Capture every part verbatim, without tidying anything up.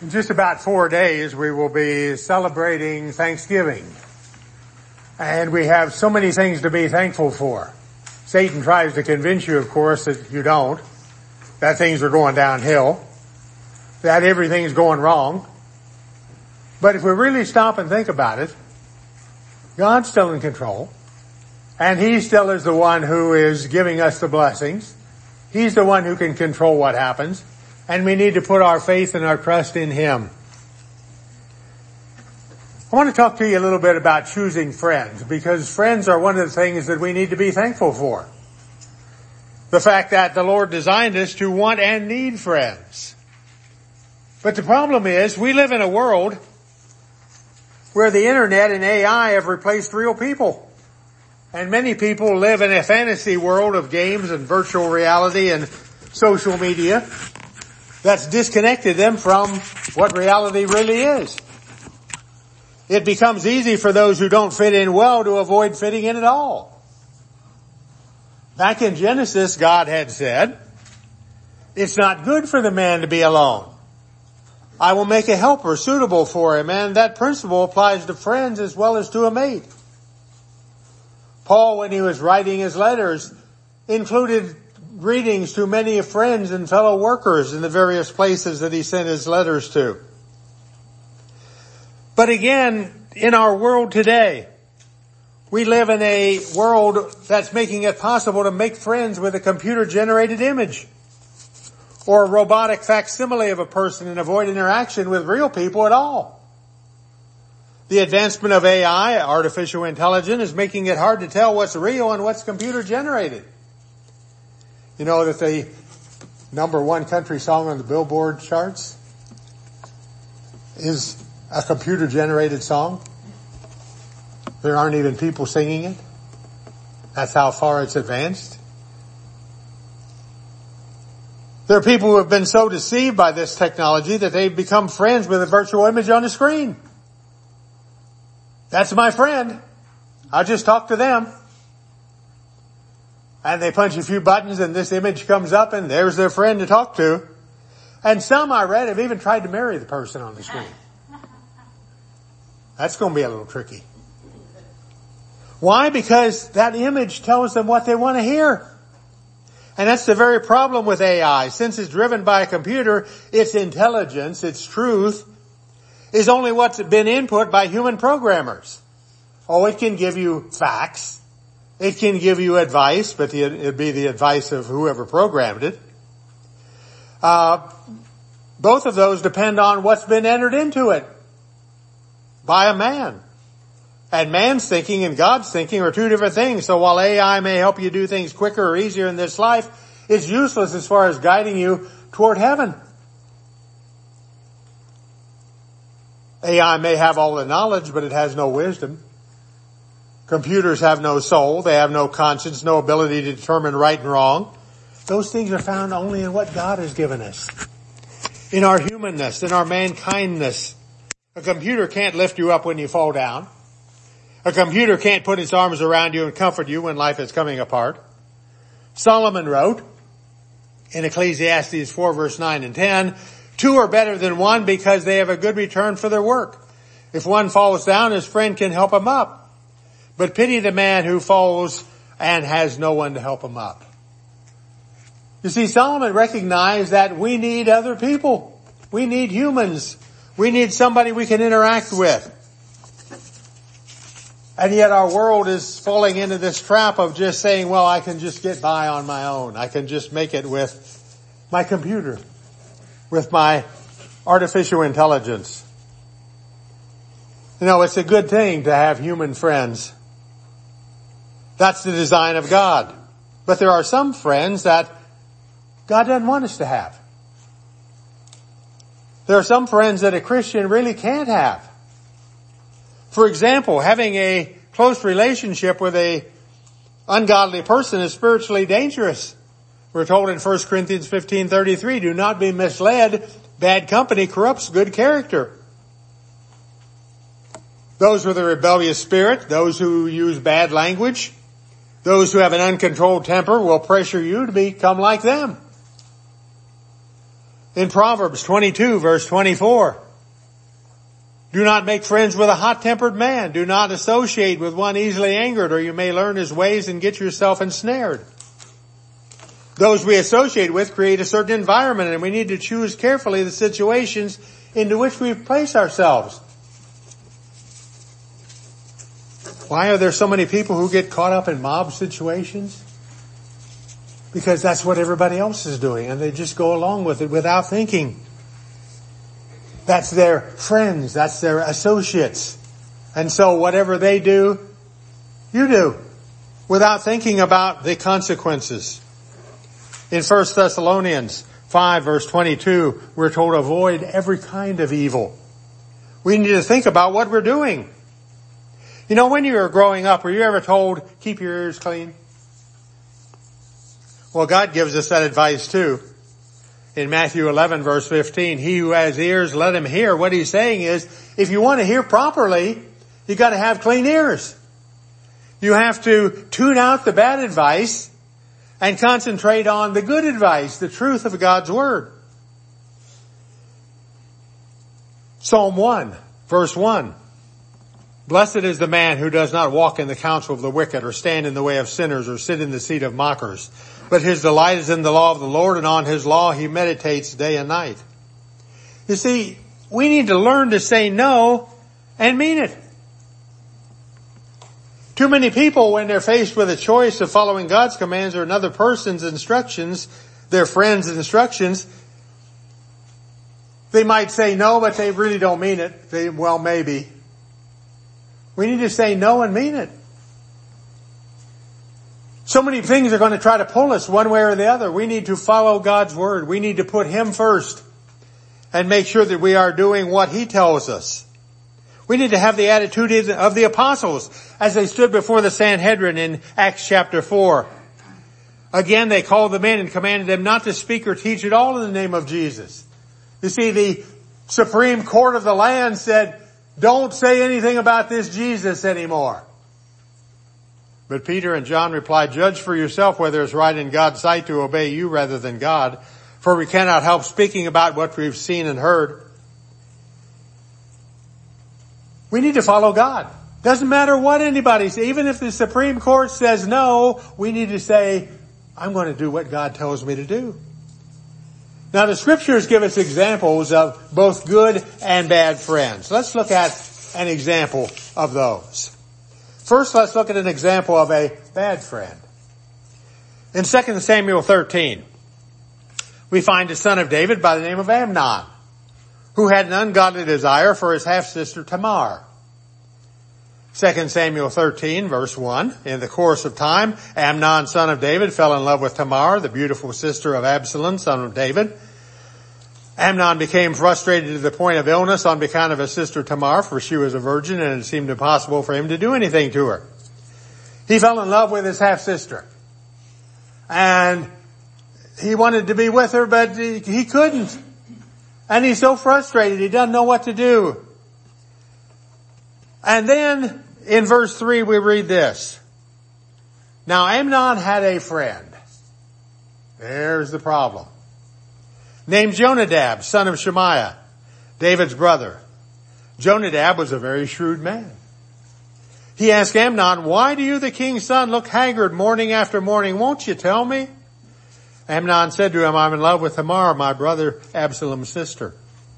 In just about four days, we will be celebrating Thanksgiving. And we have so many things to be thankful for. Satan tries to convince you, of course, that you don't, that things are going downhill, that everything's going wrong. But if we really stop and think about it, God's still in control. And He still is the one who is giving us the blessings. He's the one who can control what happens. And we need to put our faith and our trust in Him. I want to talk to you a little bit about choosing friends, because friends are one of the things that we need to be thankful for. The fact that the Lord designed us to want and need friends. But the problem is, we live in a world where the internet and A I have replaced real people. And many people live in a fantasy world of games and virtual reality and social media that's disconnected them from what reality really is. It becomes easy for those who don't fit in well to avoid fitting in at all. Back in Genesis, God had said, "It's not good for the man to be alone. I will make a helper suitable for him," and that principle applies to friends as well as to a mate. Paul, when he was writing his letters, included greetings to many friends and fellow workers in the various places that he sent his letters to. But again, in our world today, we live in a world that's making it possible to make friends with a computer-generated image or a robotic facsimile of a person and avoid interaction with real people at all. The advancement of A I, artificial intelligence, is making it hard to tell what's real and what's computer-generated. You know that the number one country song on the Billboard charts is a computer-generated song. There aren't even people singing it. That's how far it's advanced. There are people who have been so deceived by this technology that they've become friends with a virtual image on the screen. That's my friend. I'll just talk to them. And they punch a few buttons and this image comes up and there's their friend to talk to. And some, I read, have even tried to marry the person on the screen. That's going to be a little tricky. Why? Because that image tells them what they want to hear. And that's the very problem with A I. Since it's driven by a computer, its intelligence, its truth, is only what's been input by human programmers. Oh, it can give you facts. It can give you advice, but it'd be the advice of whoever programmed it. Uh, both of those depend on what's been entered into it by a man. And man's thinking and God's thinking are two different things. So while A I may help you do things quicker or easier in this life, it's useless as far as guiding you toward heaven. A I may have all the knowledge, but it has no wisdom. Computers have no soul. They have no conscience, no ability to determine right and wrong. Those things are found only in what God has given us. In our humanness, in our mankindness. A computer can't lift you up when you fall down. A computer can't put its arms around you and comfort you when life is coming apart. Solomon wrote in Ecclesiastes four verse nine and ten, "Two are better than one because they have a good return for their work. If one falls down, his friend can help him up. But pity the man who falls and has no one to help him up." You see, Solomon recognized that we need other people. We need humans. We need somebody we can interact with. And yet our world is falling into this trap of just saying, well, I can just get by on my own. I can just make it with my computer, with my artificial intelligence. You know, it's a good thing to have human friends. That's the design of God. But there are some friends that God doesn't want us to have. There are some friends that a Christian really can't have. For example, having a close relationship with a ungodly person is spiritually dangerous. We're told in First Corinthians fifteen thirty-three, "Do not be misled. Bad company corrupts good character." Those with a rebellious spirit, those who use bad language, those who have an uncontrolled temper will pressure you to become like them. In Proverbs twenty-two verse twenty-four, do not make friends with a hot-tempered man. Do not associate with one easily angered, or you may learn his ways and get yourself ensnared. Those we associate with create a certain environment, and we need to choose carefully the situations into which we place ourselves. Why are there so many people who get caught up in mob situations? Because that's what everybody else is doing, and they just go along with it without thinking. That's their friends, that's their associates. And so whatever they do, you do, without thinking about the consequences. In First Thessalonians five verse twenty-two, we're told avoid every kind of evil. We need to think about what we're doing. You know, when you were growing up, were you ever told, keep your ears clean? Well, God gives us that advice too. In Matthew eleven verse fifteen, he who has ears, let him hear. What he's saying is, if you want to hear properly, you got to have clean ears. You have to tune out the bad advice and concentrate on the good advice, the truth of God's Word. Psalm one, verse one. Blessed is the man who does not walk in the counsel of the wicked, or stand in the way of sinners, or sit in the seat of mockers. But his delight is in the law of the Lord, and on his law he meditates day and night. You see, we need to learn to say no and mean it. Too many people, when they're faced with a choice of following God's commands or another person's instructions, their friend's instructions, they might say no, but they really don't mean it. They, well, maybe. We need to say no and mean it. So many things are going to try to pull us one way or the other. We need to follow God's Word. We need to put Him first and make sure that we are doing what He tells us. We need to have the attitude of the apostles as they stood before the Sanhedrin in Acts chapter four. Again, they called them in and commanded them not to speak or teach at all in the name of Jesus. You see, the Supreme Court of the land said, don't say anything about this Jesus anymore. But Peter and John replied, judge for yourself whether it's right in God's sight to obey you rather than God, for we cannot help speaking about what we've seen and heard. We need to follow God. Doesn't matter what anybody says. Even if the Supreme Court says no, we need to say, I'm going to do what God tells me to do. Now the scriptures give us examples of both good and bad friends. Let's look at an example of those. First, let's look at an example of a bad friend. In Second Samuel thirteen, we find a son of David by the name of Amnon, who had an ungodly desire for his half-sister Tamar. Second Samuel thirteen, verse one, in the course of time, Amnon, son of David, fell in love with Tamar, the beautiful sister of Absalom, son of David. Amnon became frustrated to the point of illness on account of his sister Tamar, for she was a virgin and it seemed impossible for him to do anything to her. He fell in love with his half-sister. And he wanted to be with her, but he couldn't. And he's so frustrated, he doesn't know what to do. And then in verse three we read this. Now Amnon had a friend. There's the problem. Named Jonadab, son of Shemaiah, David's brother. Jonadab was a very shrewd man. He asked Amnon, why do you, the king's son, look haggard morning after morning? Won't you tell me? Amnon said to him, I'm in love with Tamar, my brother Absalom's sister.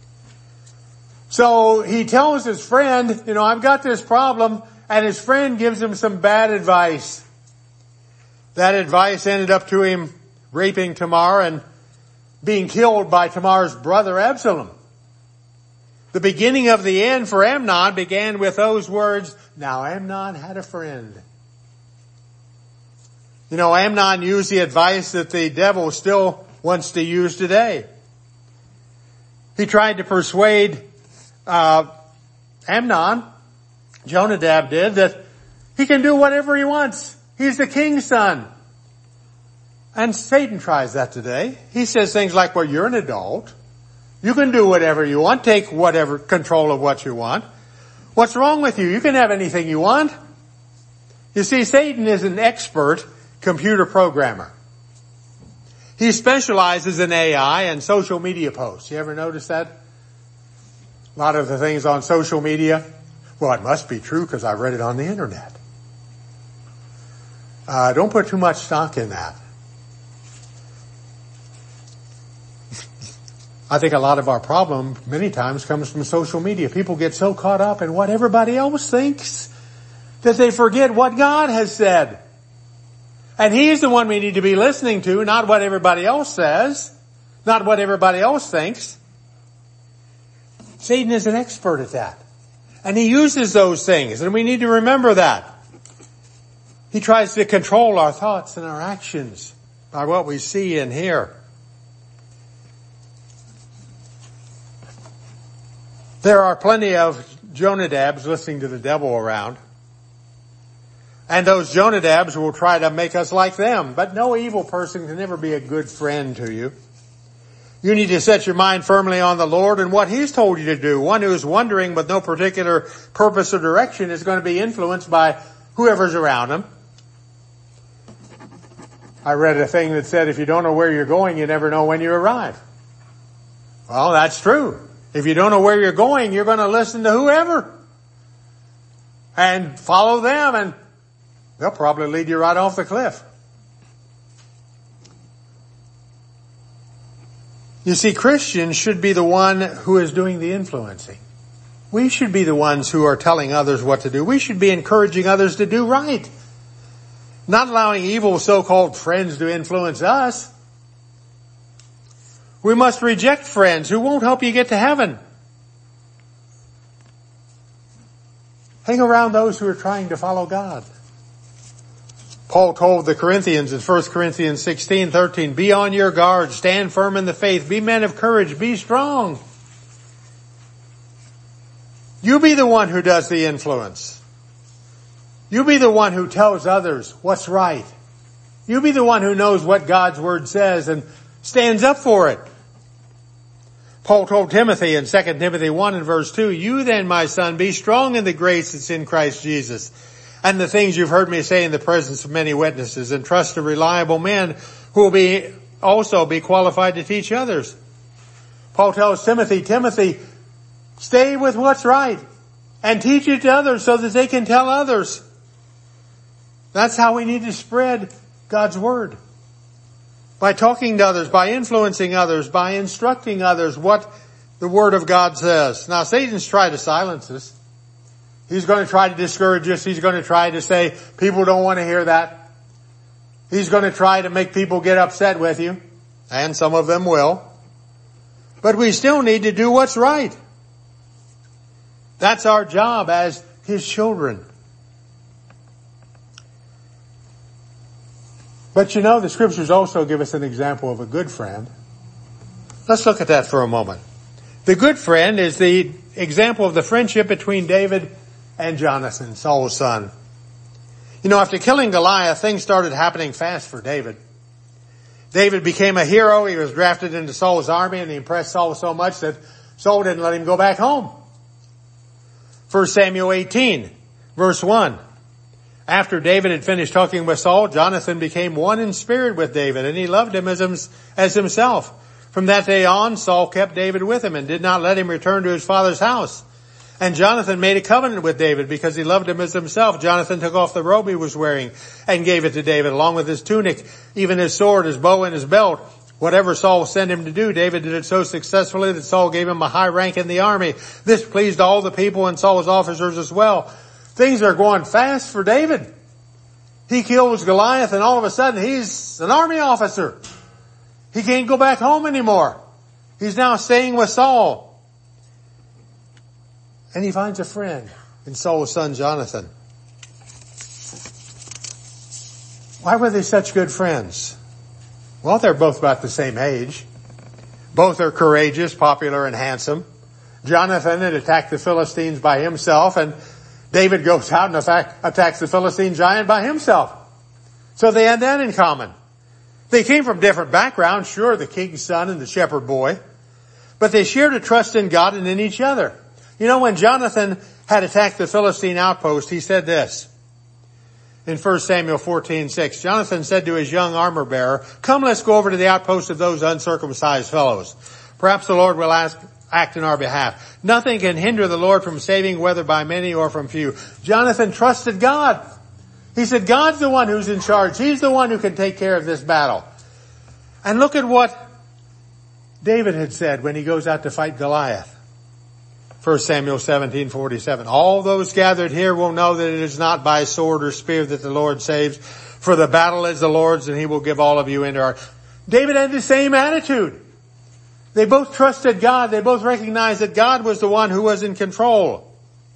So he tells his friend, you know, I've got this problem, and his friend gives him some bad advice. That advice ended up to him raping Tamar and being killed by Tamar's brother Absalom. The beginning of the end for Amnon began with those words, now Amnon had a friend. You know, Amnon used the advice that the devil still wants to use today. He tried to persuade uh Amnon, Jonadab did, that he can do whatever he wants. He's the king's son. And Satan tries that today. He says things like, well, you're an adult. You can do whatever you want. Take whatever control of what you want. What's wrong with you? You can have anything you want. You see, Satan is an expert computer programmer. He specializes in A I and social media posts. You ever notice that? A lot of the things on social media. Well, it must be true because I read it on the internet. Uh, don't put too much stock in that. I think a lot of our problem many times comes from social media. People get so caught up in what everybody else thinks that they forget what God has said. And He's the one we need to be listening to, not what everybody else says, not what everybody else thinks. Satan is an expert at that. And he uses those things, and we need to remember that. He tries to control our thoughts and our actions by what we see and hear. There are plenty of Jonadabs listening to the devil around. And those Jonadabs will try to make us like them. But no evil person can ever be a good friend to you. You need to set your mind firmly on the Lord and what He's told you to do. One who is wandering with no particular purpose or direction is going to be influenced by whoever's around him. I read a thing that said if you don't know where you're going, you never know when you arrive. Well, that's true. If you don't know where you're going, you're going to listen to whoever and follow them, and they'll probably lead you right off the cliff. You see, Christians should be the one who is doing the influencing. We should be the ones who are telling others what to do. We should be encouraging others to do right. Not allowing evil so-called friends to influence us. We must reject friends who won't help you get to heaven. Hang around those who are trying to follow God. Paul told the Corinthians in First Corinthians sixteen thirteen, be on your guard, stand firm in the faith, be men of courage, be strong. You be the one who does the influence. You be the one who tells others what's right. You be the one who knows what God's Word says and stands up for it. Paul told Timothy in Second Timothy one and verse two, you then, my son, be strong in the grace that's in Christ Jesus. And the things you've heard me say in the presence of many witnesses, and trust to reliable men who will be also be qualified to teach others. Paul tells Timothy, Timothy, stay with what's right and teach it to others so that they can tell others. That's how we need to spread God's Word. By talking to others, by influencing others, by instructing others what the Word of God says. Now, Satan's tried to silence us. He's going to try to discourage us. He's going to try to say, people don't want to hear that. He's going to try to make people get upset with you. And some of them will. But we still need to do what's right. That's our job as His children. But you know, the Scriptures also give us an example of a good friend. Let's look at that for a moment. The good friend is the example of the friendship between David and Jonathan, Saul's son. You know, after killing Goliath, things started happening fast for David. David became a hero. He was drafted into Saul's army, and he impressed Saul so much that Saul didn't let him go back home. First Samuel eighteen, verse one. After David had finished talking with Saul, Jonathan became one in spirit with David, and he loved him as, him, as himself. From that day on, Saul kept David with him and did not let him return to his father's house. And Jonathan made a covenant with David because he loved him as himself. Jonathan took off the robe he was wearing and gave it to David, along with his tunic, even his sword, his bow, and his belt. Whatever Saul sent him to do, David did it so successfully that Saul gave him a high rank in the army. This pleased all the people and Saul's officers as well. Things are going fast for David. He kills Goliath, and all of a sudden he's an army officer. He can't go back home anymore. He's now staying with Saul. And he finds a friend in Saul's son Jonathan. Why were they such good friends? Well, they're both about the same age. Both are courageous, popular, and handsome. Jonathan had attacked the Philistines by himself, and David goes out and attacks the Philistine giant by himself. So they had that in common. They came from different backgrounds, sure, the king's son and the shepherd boy. But they shared a trust in God and in each other. You know, when Jonathan had attacked the Philistine outpost, he said this, in First Samuel fourteen six. Jonathan said to his young armor bearer, "Come, let's go over to the outpost of those uncircumcised fellows. Perhaps the Lord will ask, act in our behalf. Nothing can hinder the Lord from saving, whether by many or from few." Jonathan trusted God. He said, God's the one who's in charge. He's the one who can take care of this battle. And look at what David had said when he goes out to fight Goliath. First Samuel seventeen forty-seven. "All those gathered here will know that it is not by sword or spear that the Lord saves, for the battle is the Lord's, and he will give all of you into our..." David had the same attitude. They both trusted God. They both recognized that God was the one who was in control.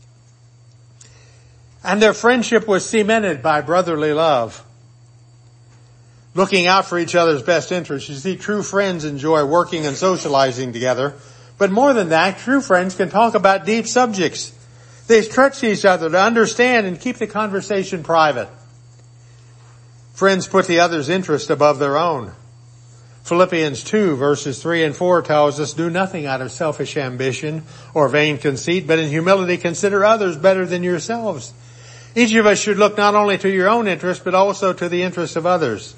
And their friendship was cemented by brotherly love, looking out for each other's best interests. You see, true friends enjoy working and socializing together. But more than that, true friends can talk about deep subjects. They stretch each other to understand and keep the conversation private. Friends put the other's interest above their own. Philippians two verses three and four tells us, "Do nothing out of selfish ambition or vain conceit, but in humility consider others better than yourselves." Each of us should look not only to your own interest, but also to the interests of others.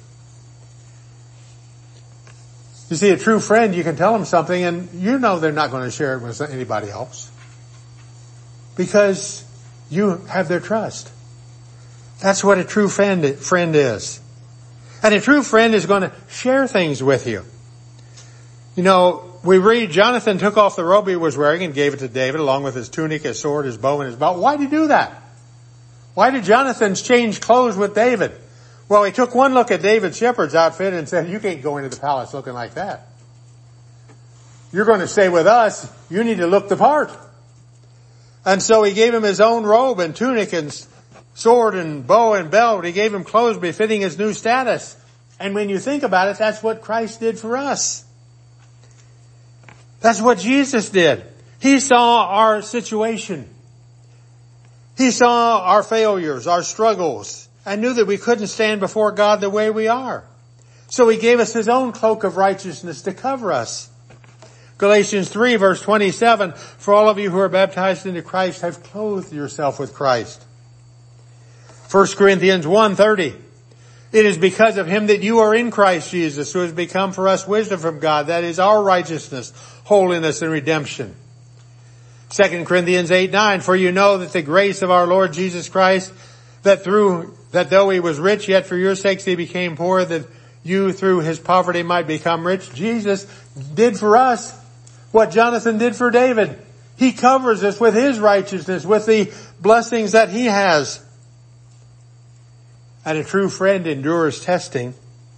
You see, a true friend, you can tell them something and you know they're not going to share it with anybody else, because you have their trust. That's what a true friend, friend is. And a true friend is going to share things with you. You know, we read Jonathan took off the robe he was wearing and gave it to David, along with his tunic, his sword, his bow, and his belt. Why did he do that? Why did Jonathan change clothes with David? Well, he took one look at David's shepherd's outfit and said, "You can't go into the palace looking like that. You're going to stay with us. You need to look the part." And so he gave him his own robe and tunic and sword and bow and belt. He gave him clothes befitting his new status. And when you think about it, that's what Christ did for us. That's what Jesus did. He saw our situation. He saw our failures, our struggles, and knew that we couldn't stand before God the way we are. So he gave us his own cloak of righteousness to cover us. Galatians three verse twenty-seven, "For all of you who are baptized into Christ have clothed yourself with Christ." First Corinthians one thirty, "It is because of him that you are in Christ Jesus, who has become for us wisdom from God. That is our righteousness, holiness, and redemption." Second Corinthians eight nine, "For you know that the grace of our Lord Jesus Christ, that through, that though he was rich, yet for your sakes he became poor, that you through his poverty might become rich." Jesus did for us what Jonathan did for David. He covers us with his righteousness, with the blessings that he has. And a true friend endures testing.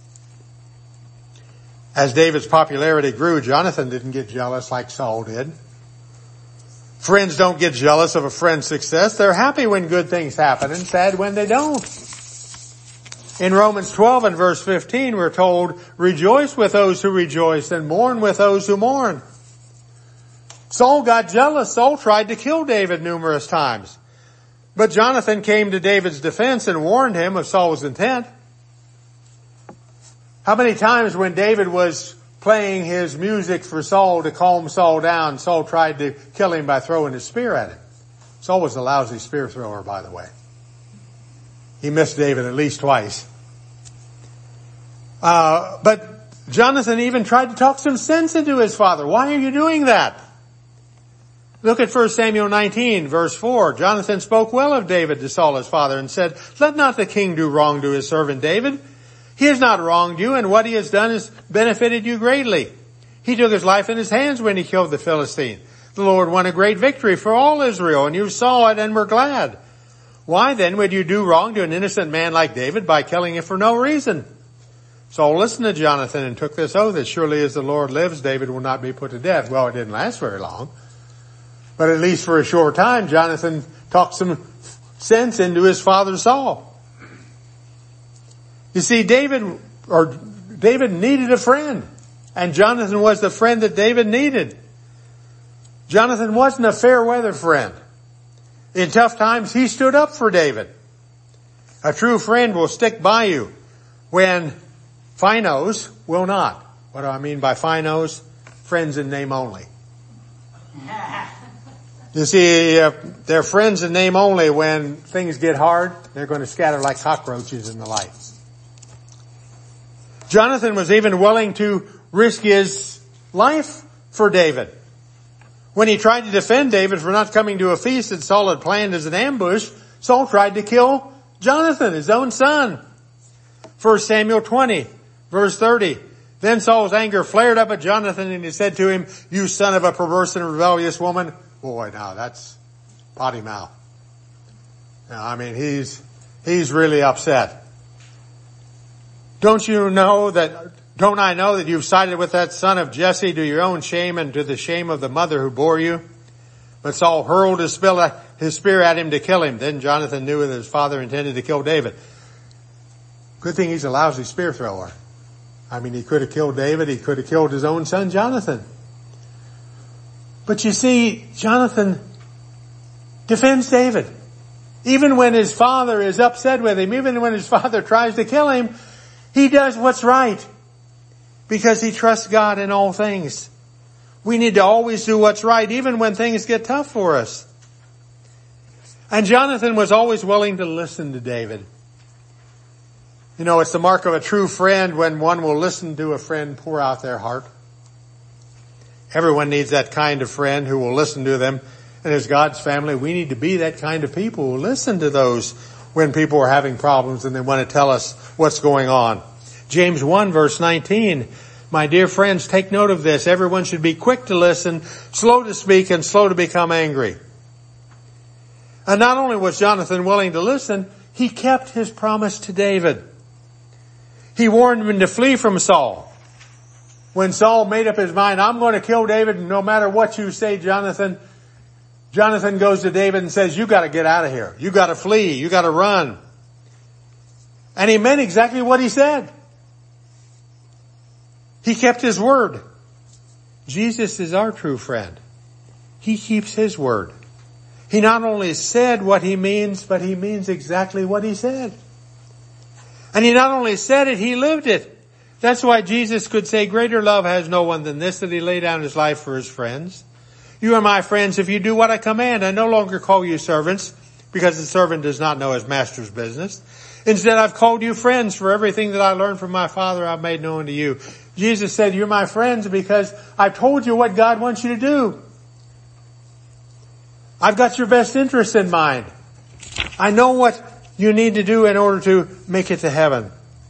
As David's popularity grew, Jonathan didn't get jealous like Saul did. Friends don't get jealous of a friend's success. They're happy when good things happen and sad when they don't. In Romans twelve and verse fifteen, we're told, "Rejoice with those who rejoice and mourn with those who mourn." Saul got jealous. Saul tried to kill David numerous times. But Jonathan came to David's defense and warned him of Saul's intent. How many times when David was playing his music for Saul to calm Saul down, Saul tried to kill him by throwing his spear at him. Saul was a lousy spear thrower, by the way. He missed David at least twice. Uh, but Jonathan even tried to talk some sense into his father. "Why are you doing that?" Look at First Samuel nineteen, verse four. "Jonathan spoke well of David to Saul his father and said, 'Let not the king do wrong to his servant David. He has not wronged you, and what he has done has benefited you greatly. He took his life in his hands when he killed the Philistine. The Lord won a great victory for all Israel, and you saw it and were glad. Why then would you do wrong to an innocent man like David by killing him for no reason?' Saul listened to Jonathan and took this oath, 'As surely as the Lord lives, David will not be put to death.'" Well, it didn't last very long. But at least for a short time, Jonathan talked some sense into his father Saul. You see, David, or David needed a friend, and Jonathan was the friend that David needed. Jonathan wasn't a fair weather friend. In tough times, he stood up for David. A true friend will stick by you when finos will not. What do I mean by finos? Friends in name only. You see, uh, they're friends in name only. When things get hard, they're going to scatter like cockroaches in the light. Jonathan was even willing to risk his life for David. When he tried to defend David for not coming to a feast that Saul had planned as an ambush, Saul tried to kill Jonathan, his own son. First Samuel twenty, verse thirty. Then Saul's anger flared up at Jonathan, and he said to him, "You son of a perverse and rebellious woman." Boy, now that's potty mouth. Now, I mean, he's, he's really upset. Don't you know that, don't I know that you've sided with that son of Jesse to your own shame and to the shame of the mother who bore you? But Saul hurled his spear at him to kill him. Then Jonathan knew that his father intended to kill David. Good thing he's a lousy spear thrower. I mean, he could have killed David. He could have killed his own son, Jonathan. But you see, Jonathan defends David. Even when his father is upset with him, even when his father tries to kill him, he does what's right because he trusts God in all things. We need to always do what's right, even when things get tough for us. And Jonathan was always willing to listen to David. You know, it's the mark of a true friend when one will listen to a friend pour out their heart. Everyone needs that kind of friend who will listen to them. And as God's family, we need to be that kind of people who listen to those when people are having problems and they want to tell us what's going on. James one verse nineteen, my dear friends, take note of this. Everyone should be quick to listen, slow to speak, and slow to become angry. And not only was Jonathan willing to listen, he kept his promise to David. He warned him to flee from Saul. When Saul made up his mind, I'm going to kill David, and no matter what you say, Jonathan, Jonathan goes to David and says, you got to get out of here. You got to flee. You got to run. And he meant exactly what he said. He kept his word. Jesus is our true friend. He keeps his word. He not only said what he means, but he means exactly what he said. And he not only said it, he lived it. That's why Jesus could say, greater love has no one than this, that he laid down his life for his friends. You are my friends if you do what I command. I no longer call you servants, because the servant does not know his master's business. Instead, I've called you friends, for everything that I learned from my Father I've made known to you. Jesus said, you're my friends because I've told you what God wants you to do. I've got your best interest in mind. I know what you need to do in order to make it to heaven.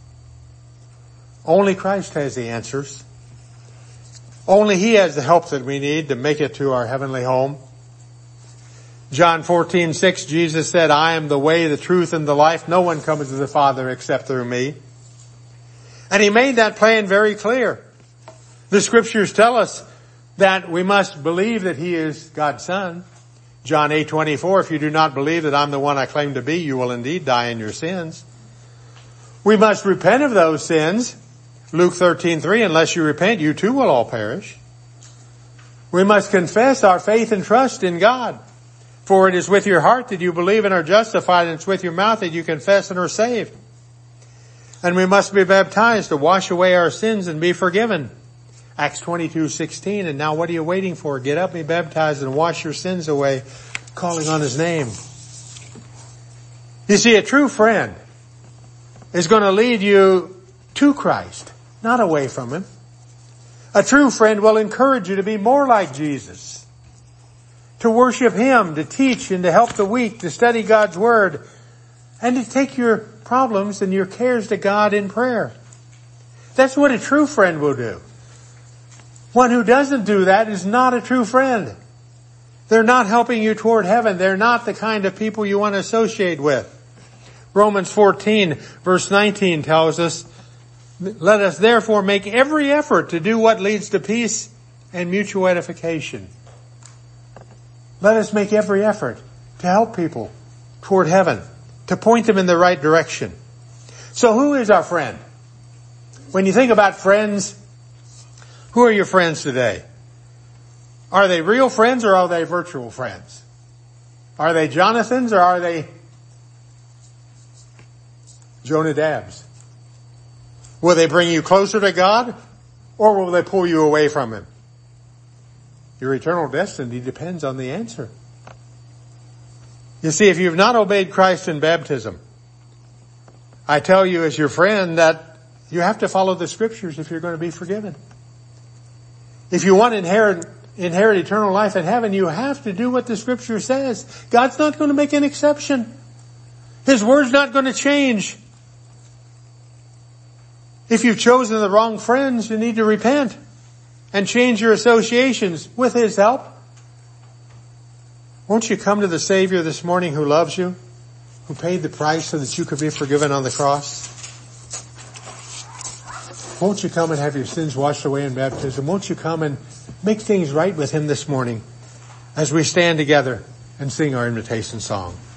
Only Christ has the answers. Only He has the help that we need to make it to our heavenly home. John fourteen six, Jesus said, I am the way, the truth, and the life. No one comes to the Father except through me. And He made that plan very clear. The Scriptures tell us that we must believe that He is God's Son. John eight twenty-four, if you do not believe that I'm the one I claim to be, you will indeed die in your sins. We must repent of those sins. Luke thirteen three, unless you repent, you too will all perish. We must confess our faith and trust in God. For it is with your heart that you believe and are justified, and it's with your mouth that you confess and are saved. And we must be baptized to wash away our sins and be forgiven. Acts twenty-two sixteen, and now what are you waiting for? Get up, be baptized, and wash your sins away, calling on His name. You see, a true friend is going to lead you to Christ, not away from Him. A true friend will encourage you to be more like Jesus, to worship Him, to teach and to help the weak, to study God's Word, and to take your problems and your cares to God in prayer. That's what a true friend will do. One who doesn't do that is not a true friend. They're not helping you toward heaven. They're not the kind of people you want to associate with. Romans fourteen verse nineteen tells us, let us therefore make every effort to do what leads to peace and mutual edification. Let us make every effort to help people toward heaven, to point them in the right direction. So who is our friend? When you think about friends, who are your friends today? Are they real friends or are they virtual friends? Are they Jonathans or are they Jonadabs? Will they bring you closer to God or will they pull you away from Him? Your eternal destiny depends on the answer. You see, if you've not obeyed Christ in baptism, I tell you as your friend that you have to follow the scriptures if you're going to be forgiven. If you want to inherit, inherit eternal life in heaven, you have to do what the scripture says. God's not going to make an exception. His word's not going to change. If you've chosen the wrong friends, you need to repent and change your associations with His help. Won't you come to the Savior this morning who loves you, who paid the price so that you could be forgiven on the cross? Won't you come and have your sins washed away in baptism? Won't you come and make things right with Him this morning as we stand together and sing our invitation song?